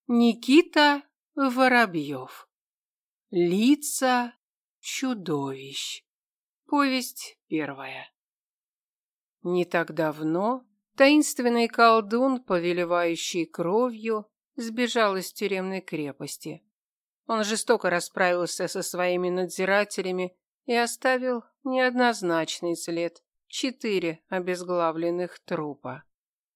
Никита Воробьев. Лица чудовищ. Повесть первая. Не так давно таинственный колдун, повелевающий кровью, сбежал из тюремной крепости. Он жестоко расправился со своими надзирателями и оставил неоднозначный след – 4 обезглавленных трупа.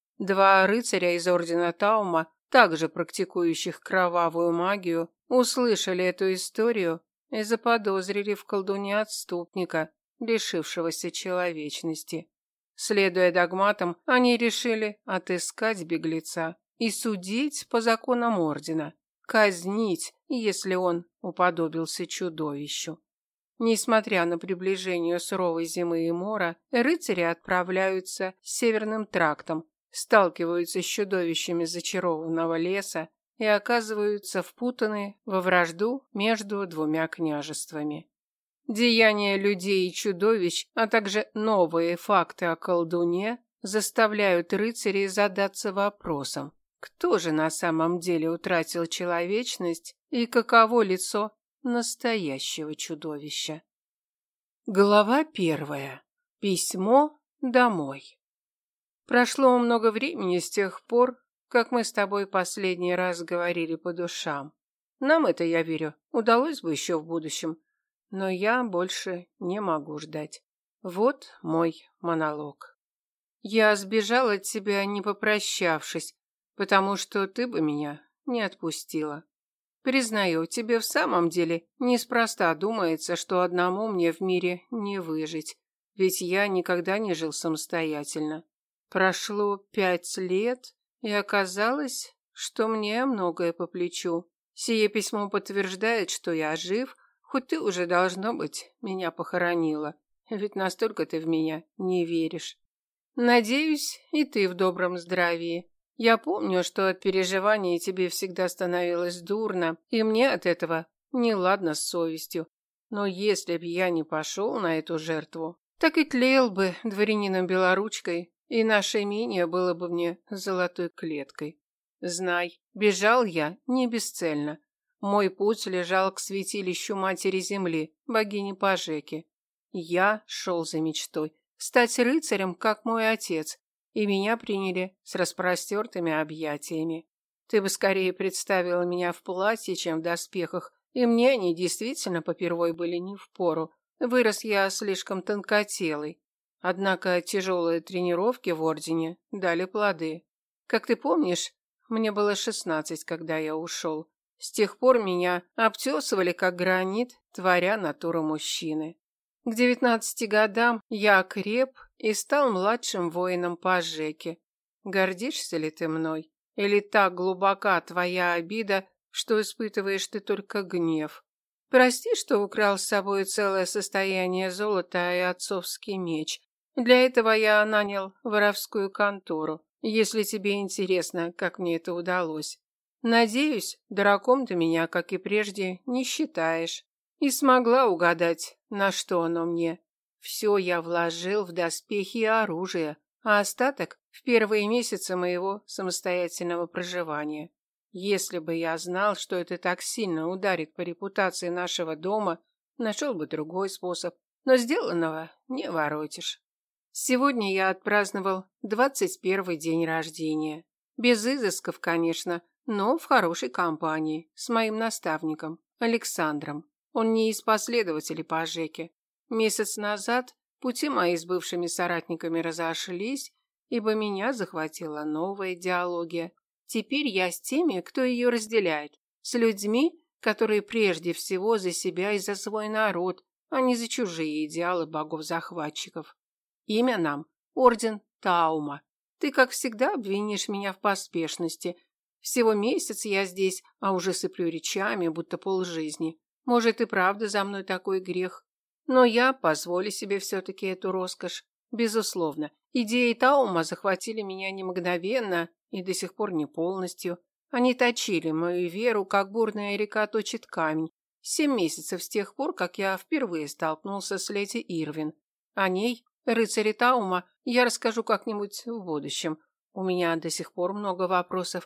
2 рыцаря из ордена Таума, также практикующих кровавую магию, услышали эту историю и заподозрили в колдуне отступника, лишившегося человечности. Следуя догматам, они решили отыскать беглеца и судить по законам ордена, казнить, если он уподобился чудовищу. Несмотря на приближение суровой зимы и мора, рыцари отправляются северным трактом, сталкиваются с чудовищами зачарованного леса и оказываются впутаны во вражду между 2 княжествами. Деяния людей и чудовищ, а также новые факты о колдуне заставляют рыцарей задаться вопросом, кто же на самом деле утратил человечность и каково лицо настоящего чудовища. Глава 1. Письмо домой. Прошло много времени с тех пор, как мы с тобой последний раз говорили по душам. Нам это, я верю, удалось бы еще в будущем, но я больше не могу ждать. Вот мой монолог. Я сбежал от тебя, не попрощавшись, потому что ты бы меня не отпустила. Признаю, тебе в самом деле неспроста думается, что одному мне в мире не выжить, ведь я никогда не жил самостоятельно. Прошло 5 лет, и оказалось, что мне многое по плечу. Сие письмо подтверждает, что я жив, хоть ты уже, должно быть, меня похоронила, ведь настолько ты в меня не веришь. Надеюсь, и ты в добром здравии. Я помню, что от переживаний тебе всегда становилось дурно, и мне от этого неладно с совестью. Но если б я не пошел на эту жертву, так и тлел бы дворянином-белоручкой, и наше имение было бы мне золотой клеткой. Знай, бежал я не бесцельно. Мой путь лежал к святилищу Матери Земли, богини Пажеки. Я шел за мечтой стать рыцарем, как мой отец, и меня приняли с распростертыми объятиями. Ты бы скорее представила меня в платье, чем в доспехах, и мне они действительно попервой были не впору. Вырос я слишком тонкотелый. Однако тяжелые тренировки в ордене дали плоды. Как ты помнишь, мне было 16, когда я ушел. С тех пор меня обтесывали как гранит, творя натуру мужчины. К 19 годам я окреп и стал младшим воином Пажеки. Гордишься ли ты мной? Или так глубока твоя обида, что испытываешь ты только гнев? Прости, что украл с собой целое состояние золота и отцовский меч. Для этого я нанял воровскую контору, если тебе интересно, как мне это удалось. Надеюсь, дураком ты меня, как и прежде, не считаешь. И смогла угадать, на что оно мне. Все я вложил в доспехи и оружие, а остаток в первые месяцы моего самостоятельного проживания. Если бы я знал, что это так сильно ударит по репутации нашего дома, нашел бы другой способ, но сделанного не воротишь. Сегодня я отпраздновал 21-й день рождения. Без изысков, конечно, но в хорошей компании, с моим наставником, Александром. Он не из последователей Пажеки. Месяц назад пути мои с бывшими соратниками разошлись, ибо меня захватила новая идеология. Теперь я с теми, кто ее разделяет, с людьми, которые прежде всего за себя и за свой народ, а не за чужие идеалы богов-захватчиков. Имя нам – Орден Таума. Ты, как всегда, обвинишь меня в поспешности. Всего месяц я здесь, а уже сыплю речами, будто полжизни. Может, и правда за мной такой грех. Но я позволю себе все-таки эту роскошь. Безусловно, идеи Таума захватили меня не мгновенно и до сих пор не полностью. Они точили мою веру, как бурная река точит камень. 7 месяцев с тех пор, как я впервые столкнулся с леди Ирвин. О ней, рыцаре Таума, я расскажу как-нибудь в будущем. У меня до сих пор много вопросов.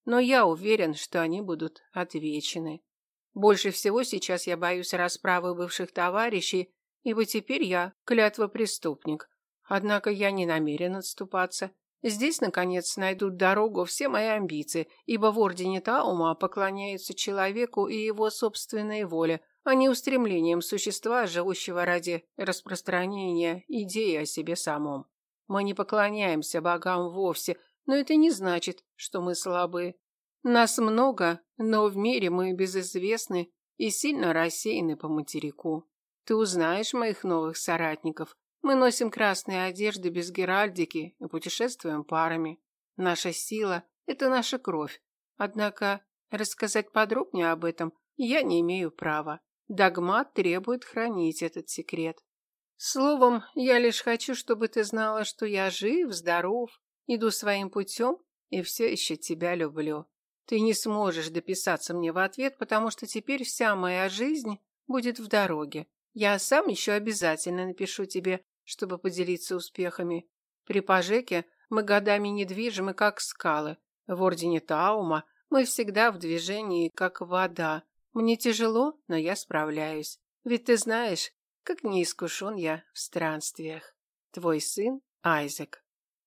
но я уверен, что они будут отвечены. Больше всего сейчас я боюсь расправы бывших товарищей, ибо теперь я клятвопреступник. Однако я не намерен отступаться. Здесь, наконец, найдут дорогу все мои амбиции, ибо в Ордене Таума поклоняются человеку и его собственной воле, а не устремлениям существа, живущего ради распространения идеи о себе самом. Мы не поклоняемся богам вовсе, но это не значит, что мы слабы. Нас много, но в мире мы безызвестны и сильно рассеяны по материку. Ты узнаешь моих новых соратников. Мы носим красные одежды без геральдики и путешествуем парами. Наша сила – это наша кровь. Однако рассказать подробнее об этом я не имею права. Догмат требует хранить этот секрет. Словом, я лишь хочу, чтобы ты знала, что я жив, здоров, иду своим путем и все еще тебя люблю. Ты не сможешь дописаться мне в ответ, потому что теперь вся моя жизнь будет в дороге. Я сам еще обязательно напишу тебе, чтобы поделиться успехами. При Пажеке мы годами недвижимы, как скалы. В Ордене Таума мы всегда в движении, как вода. Мне тяжело, но я справляюсь. Ведь ты знаешь, как неискушен я в странствиях. Твой сын Айзек.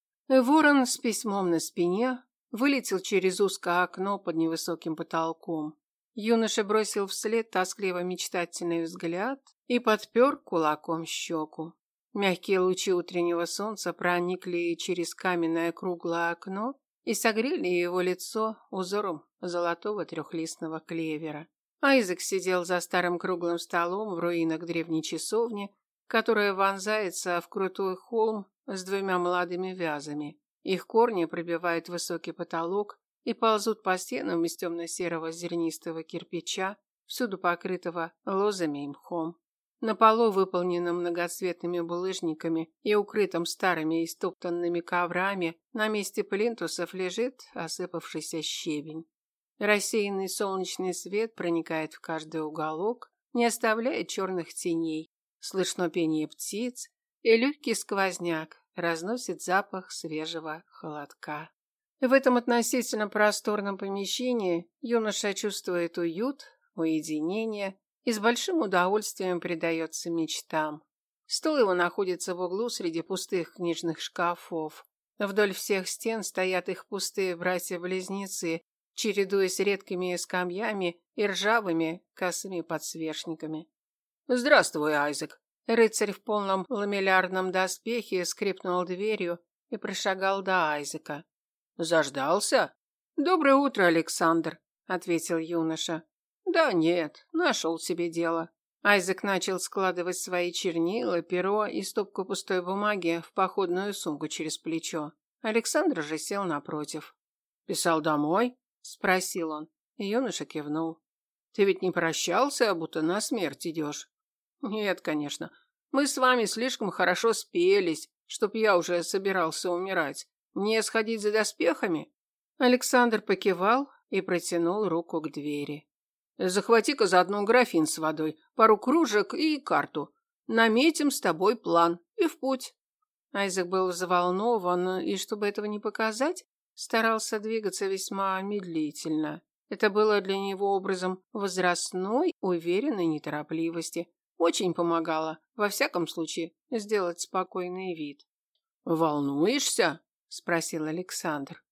Ворон с письмом на спине вылетел через узкое окно под невысоким потолком. Юноша бросил вслед тоскливо-мечтательный взгляд и подпер кулаком щеку. Мягкие лучи утреннего солнца проникли через каменное круглое окно и согрели его лицо узором золотого трехлистного клевера. Айзек сидел за старым круглым столом в руинах древней часовни, которая вонзается в крутой холм с двумя молодыми вязами. Их корни пробивают высокий потолок и ползут по стенам из темно-серого зернистого кирпича, всюду покрытого лозами и мхом. На полу, выполненном многоцветными булыжниками и укрытом старыми истоптанными коврами, на месте плинтусов лежит осыпавшийся щебень. Рассеянный солнечный свет проникает в каждый уголок, не оставляя черных теней. Слышно пение птиц, и легкий сквозняк разносит запах свежего холодка. В этом относительно просторном помещении юноша чувствует уют, уединение и с большим удовольствием предается мечтам. Стол его находится в углу среди пустых книжных шкафов. Вдоль всех стен стоят их пустые братья-близнецы, чередуясь редкими скамьями и ржавыми косыми подсвечниками. «Здравствуй, Айзек!» Рыцарь в полном ламеллярном доспехе скрипнул дверью и прошагал до Айзека. «Заждался?» «Доброе утро, Александр», — ответил юноша. «Да нет, нашел себе дело». Айзек начал складывать свои чернила, перо и стопку пустой бумаги в походную сумку через плечо. Александр же сел напротив. «Писал домой?» — спросил он. Юноша кивнул. «Ты ведь не прощался, будто на смерть идешь?» «Нет, конечно. Мы с вами слишком хорошо спелись, чтоб я уже собирался умирать. Мне сходить за доспехами?» Александр покивал и протянул руку к двери. «Захвати-ка заодно графин с водой, пару кружек и карту. Наметим с тобой план и в путь». Айзек был взволнован и, чтобы этого не показать, старался двигаться весьма медлительно. Это было для него образом возрастной, уверенной неторопливости. Очень помогало, во всяком случае, сделать спокойный вид. «Волнуешься?» – спросил Александр.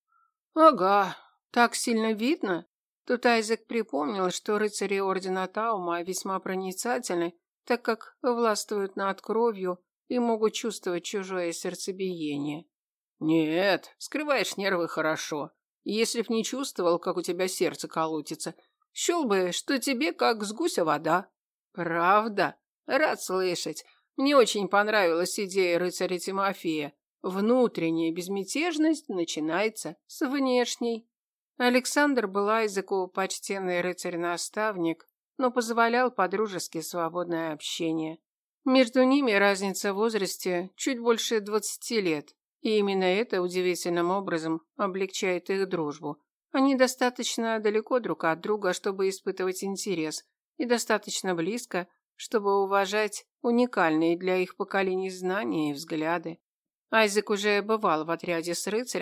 «Ага, так сильно видно». Тут Айзек припомнил, что рыцари Ордена Таума весьма проницательны, так как властвуют над кровью и могут чувствовать чужое сердцебиение. «Нет, скрываешь нервы хорошо. Если б не чувствовал, как у тебя сердце колотится, счел бы, что тебе как с гуся вода». «Правда? Рад слышать. Мне очень понравилась идея рыцаря Тимофея. Внутренняя безмятежность начинается с внешней». Александр был Айзеку почтенный рыцарь-наставник, но позволял по-дружески свободное общение. Между ними разница в возрасте чуть больше 20 лет, и именно это удивительным образом облегчает их дружбу. Они достаточно далеко друг от друга, чтобы испытывать интерес, и достаточно близко, чтобы уважать уникальные для их поколений знания и взгляды. Айзек уже бывал в отряде с рыцарем,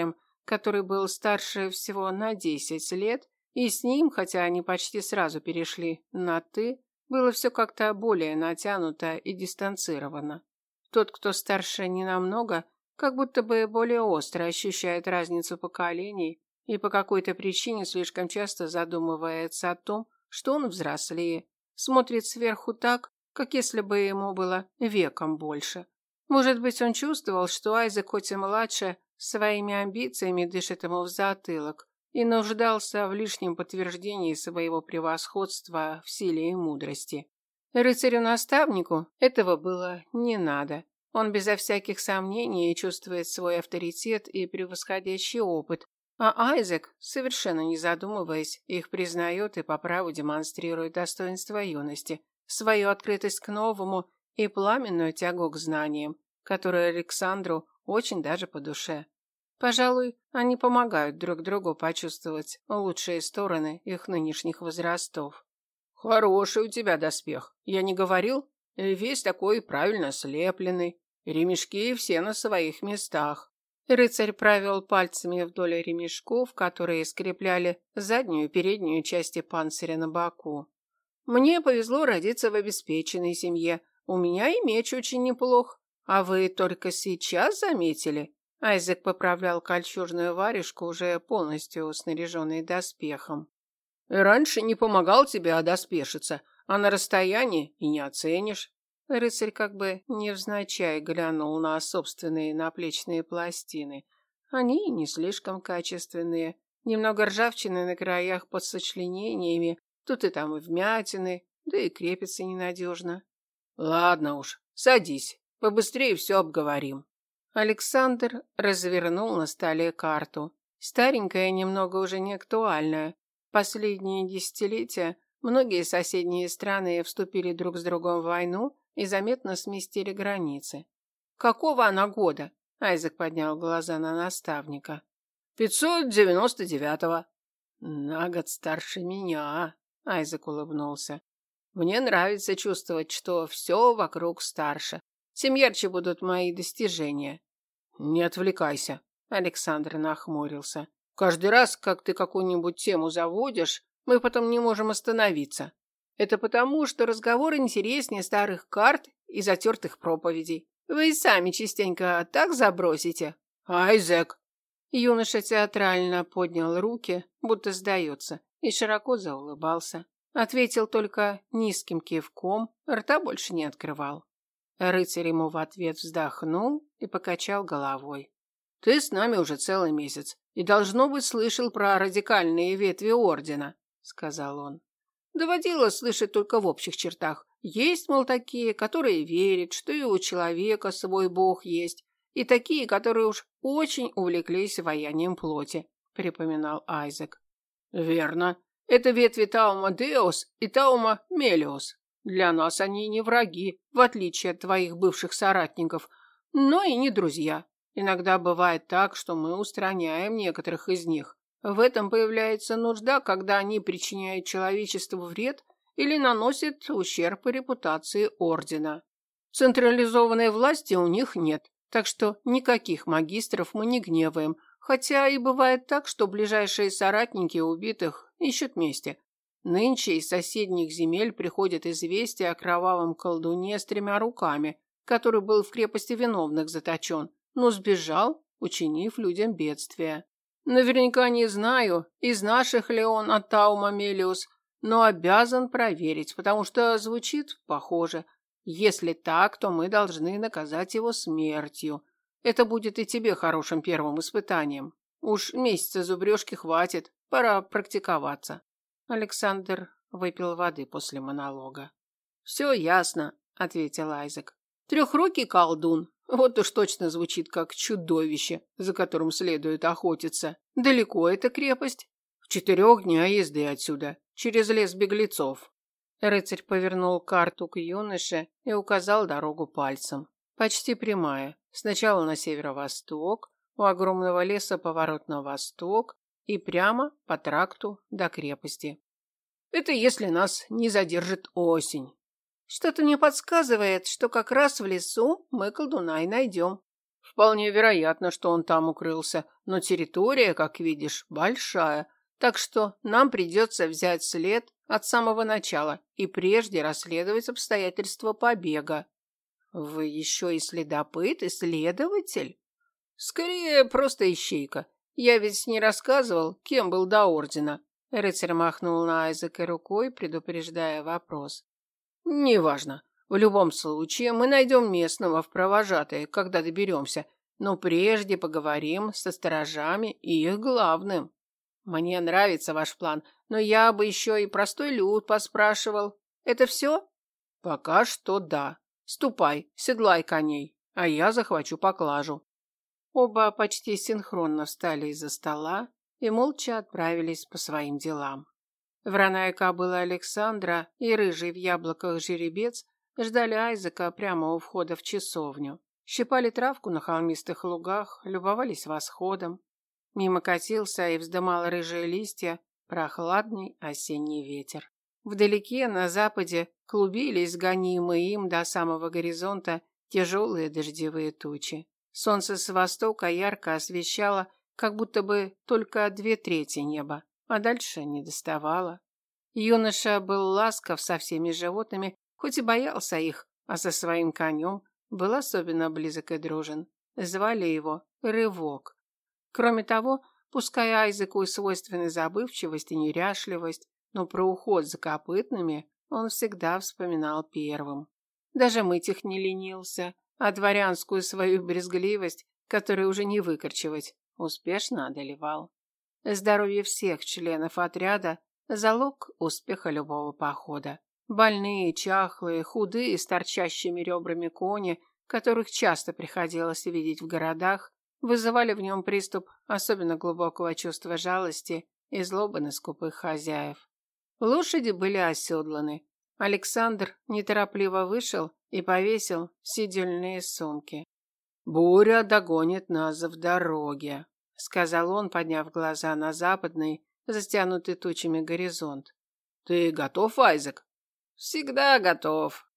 который был старше всего на 10 лет, и с ним, хотя они почти сразу перешли на «ты», было все как-то более натянуто и дистанцировано. Тот, кто старше ненамного, как будто бы более остро ощущает разницу поколений и по какой-то причине слишком часто задумывается о том, что он взрослее, смотрит сверху так, как если бы ему было веком больше. Может быть, он чувствовал, что Айзек, хоть и младше, своими амбициями дышит ему в затылок и нуждался в лишнем подтверждении своего превосходства в силе и мудрости. Рыцарю-наставнику этого было не надо. Он безо всяких сомнений чувствует свой авторитет и превосходящий опыт, а Айзек, совершенно не задумываясь, их признает и по праву демонстрирует достоинство юности, свою открытость к новому и пламенную тягу к знаниям, которая Александру очень даже по душе. Пожалуй, они помогают друг другу почувствовать лучшие стороны их нынешних возрастов. «Хороший у тебя доспех. Я не говорил? Весь такой правильно слепленный. Ремешки все на своих местах». Рыцарь провел пальцами вдоль ремешков, которые скрепляли заднюю и переднюю части панциря на боку. «Мне повезло родиться в обеспеченной семье. У меня и меч очень неплох. А вы только сейчас заметили?» Айзек поправлял кольчужную варежку, уже полностью снаряженной доспехом. «Раньше не помогал тебе одоспешиться, а на расстоянии и не оценишь». Рыцарь как бы невзначай глянул на собственные наплечные пластины. Они не слишком качественные, немного ржавчины на краях под сочленениями, тут и там и вмятины, да и крепится ненадежно. «Ладно уж, садись, побыстрее все обговорим». Александр развернул на столе карту. Старенькая, немного уже не актуальная. Последние десятилетия многие соседние страны вступили друг с другом в войну и заметно сместили границы. «Какого она года?» Айзек поднял глаза на наставника. 599-го. «На год старше меня», Айзек улыбнулся. «Мне нравится чувствовать, что все вокруг старше. Тем ярче будут мои достижения». «Не отвлекайся», Александр нахмурился. «Каждый раз, как ты какую-нибудь тему заводишь, мы потом не можем остановиться. Это потому, что разговор интереснее старых карт и затертых проповедей. Вы и сами частенько так забросите». «Айзек!» Юноша театрально поднял руки, будто сдается, и широко заулыбался. Ответил только низким кивком, рта больше не открывал. Рыцарь ему в ответ вздохнул и покачал головой. «Ты с нами уже целый месяц и, должно быть, слышал про радикальные ветви ордена», — сказал он. «Доводилось слышать только в общих чертах. Есть, мол, такие, которые верят, что и у человека свой бог есть, и такие, которые уж очень увлеклись ваянием плоти», — припоминал Айзек. «Верно. Это ветви Таума Деус и Таума Мелиус. Для нас они не враги, в отличие от твоих бывших соратников, но и не друзья. Иногда бывает так, что мы устраняем некоторых из них. В этом появляется нужда, когда они причиняют человечеству вред или наносят ущерб репутации ордена. Централизованной власти у них нет, так что никаких магистров мы не гневаем, хотя и бывает так, что ближайшие соратники убитых ищут мести. Нынче из соседних земель приходят известия о кровавом колдуне с 3 руками, который был в крепости виновных заточен, но сбежал, учинив людям бедствие. Наверняка не знаю, из наших ли он от Таума Мелиус, но обязан проверить, потому что звучит похоже. Если так, то мы должны наказать его смертью. Это будет и тебе хорошим первым испытанием. Уж месяца зубрежки хватит, пора практиковаться». Александр выпил воды после монолога. «Все ясно», — ответил Айзек. «Трехрукий колдун. Вот уж точно звучит как чудовище, за которым следует охотиться. Далеко эта крепость?» «В 4 днях езды отсюда, через лес беглецов». Рыцарь повернул карту к юноше и указал дорогу пальцем. Почти прямая. Сначала на северо-восток, у огромного леса поворот на восток и прямо по тракту до крепости. «Это если нас не задержит осень». «Что-то мне подсказывает, что как раз в лесу мы колдуна и найдем». Вполне вероятно, что он там укрылся, но территория, как видишь, большая, так что нам придется взять след от самого начала и прежде расследовать обстоятельства побега. Вы еще и следопыт, и следователь? Скорее, просто ищейка. Я ведь не рассказывал, кем был до ордена. Рыцарь махнул на Айзека рукой, предупреждая вопрос. Неважно. В любом случае, мы найдем местного в провожатые, когда доберемся, но прежде поговорим со сторожами и их главным. Мне нравится ваш план, но я бы еще и простой люд поспрашивал. Это все? Пока что да. Ступай, седлай коней, а я захвачу поклажу. Оба почти синхронно встали из-за стола и молча отправились по своим делам. Враная кобыла Александра и рыжий в яблоках жеребец ждали Айзека прямо у входа в часовню. Щипали травку на холмистых лугах, любовались восходом. Мимо катился и вздымал рыжие листья прохладный осенний ветер. Вдалеке, на западе, клубились гонимые им до самого горизонта тяжелые дождевые тучи. Солнце с востока ярко освещало, как будто бы только 2/3 неба, а дальше не доставало. Юноша был ласков со всеми животными, хоть и боялся их, а со своим конем был особенно близок и дружен. Звали его Рывок. Кроме того, пускай Айзеку и свойственны забывчивость и неряшливость, но про уход за копытными он всегда вспоминал первым. Даже мыть их не ленился, а дворянскую свою брезгливость, которую уже не выкорчевать, успешно одолевал. Здоровье всех членов отряда – залог успеха любого похода. Больные, чахлые, худые, с торчащими ребрами кони, которых часто приходилось видеть в городах, вызывали в нем приступ особенно глубокого чувства жалости и злобы на скупых хозяев. Лошади были оседланы. Александр неторопливо вышел и повесил седельные сумки. «Буря догонит нас в дороге», — сказал он, подняв глаза на западный, затянутый тучами горизонт. «Ты готов, Айзек?» «Всегда готов»,